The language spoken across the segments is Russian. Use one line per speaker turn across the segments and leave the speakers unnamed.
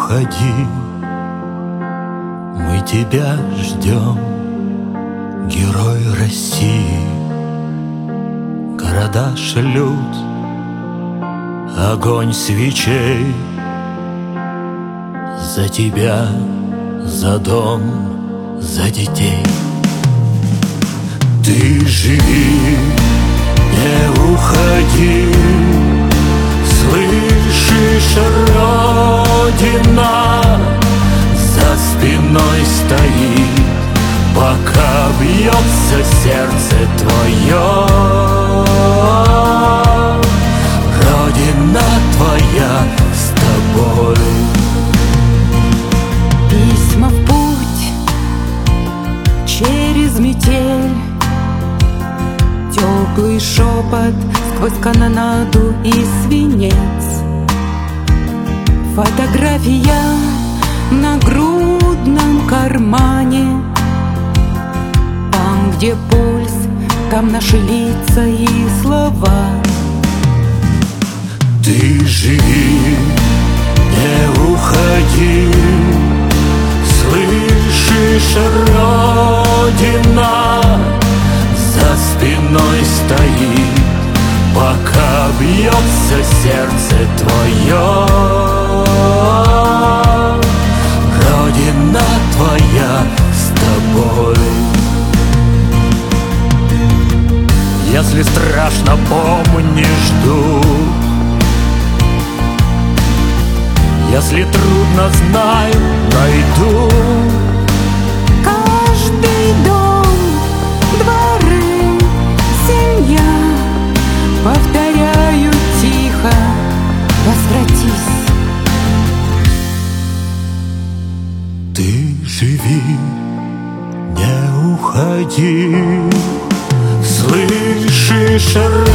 уходи, мы тебя ждем, герой России. Города шлют огонь свечей за тебя, за дом, за детей. Ты живи, не уходи, слышишь, Родина за спиной стоит, пока бьется сердце твое. Родина твоя с тобой.
Письма в путь через метель, теплый шепот сквозь канонаду и свинец. Фотография в нагрудном кармане, там, где пульс, там наши лица и слова.
Ты живи, не уходи, слышишь, Родина за спиной стоит, пока бьется сердце твое. Родина твоя с тобой. Если страшно, помни, жду. Если трудно, знай, найду.
Каждый дом, дворы, семья повторяю тихо: возвратись.
Ты живи, не уходи, слышишь,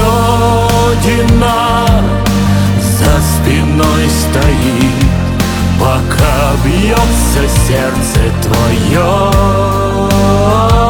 Родина за спиной стоит, пока бьется сердце твое.